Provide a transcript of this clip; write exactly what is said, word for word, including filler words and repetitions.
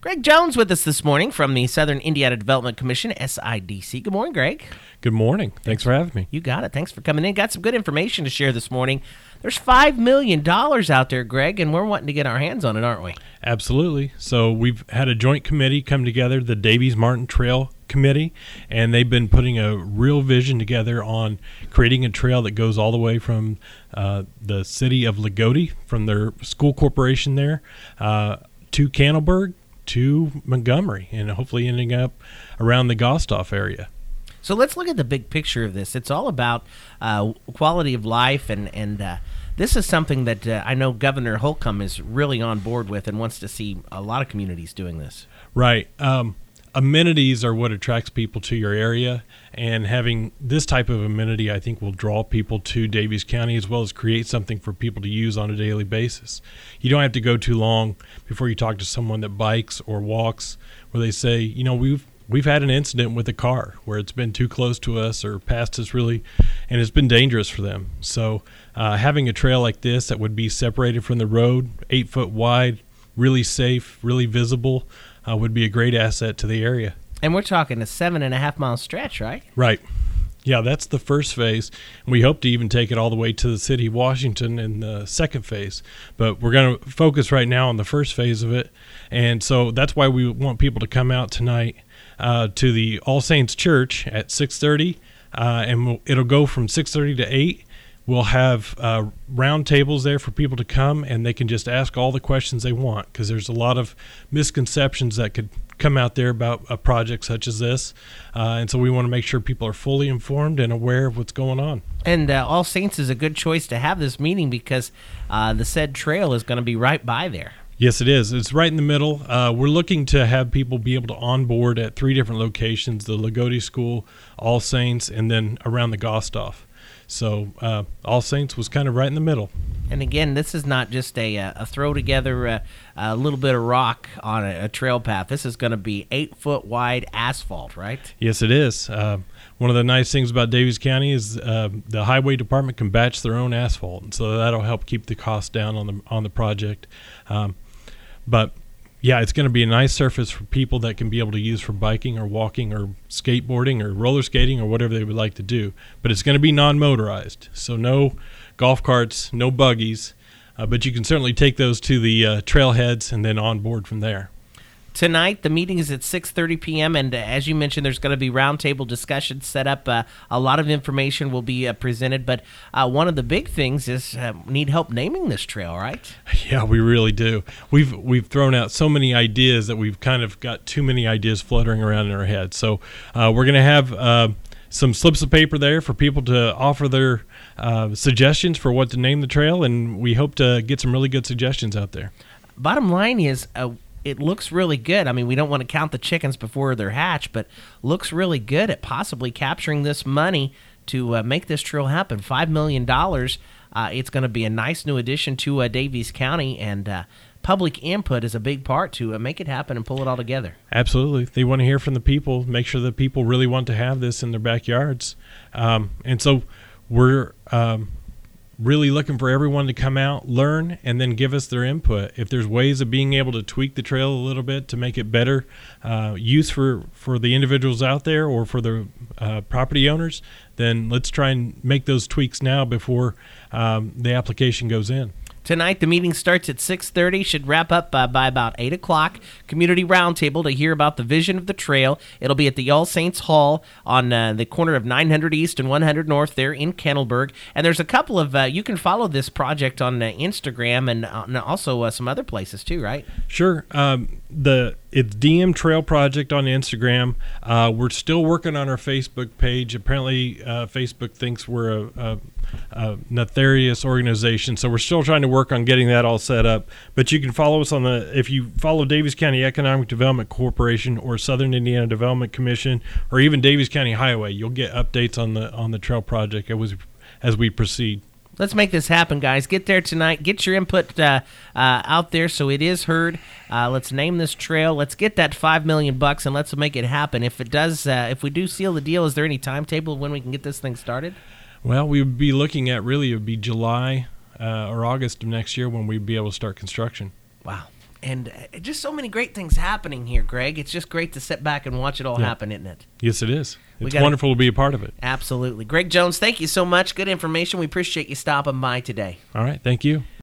Greg Jones with us this morning from the Southern Indiana Development Commission, S I D C. Good morning, Greg. Good morning. Thanks for having me. You got it. Thanks for coming in. Got some good information to share this morning. There's five million dollars out there, Greg, and we're wanting to get our hands on it, aren't we? Absolutely. So we've had a joint committee come together, the Davies-Martin Trail Committee, and they've been putting a real vision together on creating a trail that goes all the way from uh, the city of Lagodi, from their school corporation there, uh, to Cannelberg, to Montgomery, and hopefully ending up around the Gostoff area. So let's look at the big picture of this. It's all about uh, quality of life, and, and uh, this is something that uh, I know Governor Holcomb is really on board with and wants to see a lot of communities doing this. Right. Um, amenities are what attracts people to your area, and having this type of amenity, I think, will draw people to Daviess County as well as create something for people to use on a daily basis. You don't have to go too long before you talk to someone that bikes or walks where they say, you know, we've We've had an incident with a car where it's been too close to us or past us really, and it's been dangerous for them. So uh, having a trail like this that would be separated from the road, eight foot wide, really safe, really visible, uh, would be a great asset to the area. And we're talking a seven and a half mile stretch, right? Right. Yeah, that's the first phase. And we hope to even take it all the way to the city of Washington in the second phase. But we're going to focus right now on the first phase of it. And so that's why we want people to come out tonight uh, to the All Saints Church at six thirty. Uh, and we'll, it'll go from six thirty to eight. We'll have uh, round tables there for people to come, and they can just ask all the questions they want, because there's a lot of misconceptions that could come out there about a project such as this. Uh, and so we want to make sure people are fully informed and aware of what's going on. And uh, All Saints is a good choice to have this meeting because uh, the said trail is going to be right by there. Yes, it is. It's right in the middle. Uh, we're looking to have people be able to onboard at three different locations, the Lagodi School, All Saints, and then around the Gostoff. So uh, All Saints was kind of right in the middle. And again, this is not just a, a throw together a, a little bit of rock on a, a trail path. This is going to be eight foot wide asphalt, right? Yes, it is. Uh, one of the nice things about Daviess County is uh, the highway department can batch their own asphalt, and so that'll help keep the cost down on the on the project. Um, but yeah, it's going to be a nice surface for people that can be able to use for biking or walking or skateboarding or roller skating or whatever they would like to do. But it's going to be non-motorized, so no golf carts, no buggies, uh, but you can certainly take those to the uh, trailheads and then on board from there. Tonight, the meeting is at six thirty p.m., and uh, as you mentioned, there's going to be roundtable discussions set up. Uh, a lot of information will be uh, presented, but uh, one of the big things is uh, need help naming this trail, right? Yeah, we really do. We've we've thrown out so many ideas that we've kind of got too many ideas fluttering around in our head. So uh, we're going to have uh, some slips of paper there for people to offer their uh, suggestions for what to name the trail, and we hope to get some really good suggestions out there. Bottom line is, uh, it looks really good. I mean, we don't want to count the chickens before they're hatched, but looks really good at possibly capturing this money to uh, make this trail happen. five million dollars. Uh, it's going to be a nice new addition to uh, Daviess County, and uh, public input is a big part to uh, make it happen and pull it all together. Absolutely. They want to hear from the people, make sure that people really want to have this in their backyards. Um, and so we're um, really looking for everyone to come out, learn, and then give us their input. If there's ways of being able to tweak the trail a little bit to make it better uh, use for, for the individuals out there or for the uh, property owners, then let's try and make those tweaks now before um, the application goes in. Tonight, the meeting starts at six thirty, should wrap up uh, by about eight o'clock. Community roundtable to hear about the vision of the trail. It'll be at the All Saints Hall on uh, the corner of nine hundred East and one hundred North there in Cannelberg. And there's a couple of, uh, you can follow this project on uh, Instagram and, uh, and also uh, some other places too, right? Sure. Um, the It's D M Trail Project on Instagram. Uh, we're still working on our Facebook page. Apparently, uh, Facebook thinks we're a, a, a nefarious organization, so we're still trying to work on getting that all set up. But you can follow us on the, if you follow Daviess County Economic Development Corporation or Southern Indiana Development Commission or even Daviess County Highway, you'll get updates on the on the trail project as, as we proceed. Let's make this happen, guys. Get there tonight. Get your input uh, uh, out there so it is heard. Uh, let's name this trail. Let's get that five million bucks and let's make it happen. If it does, uh, if we do seal the deal, is there any timetable when we can get this thing started? Well, we would be looking at really it would be July uh, or August of next year when we'd be able to start construction. Wow. And uh, just so many great things happening here, Greg. It's just great to sit back and watch it all Yeah. happen, isn't it? Yes, it is. We It's gotta- wonderful to be a part of it. Absolutely. Greg Jones, thank you so much. Good information. We appreciate you stopping by today. All right. Thank you.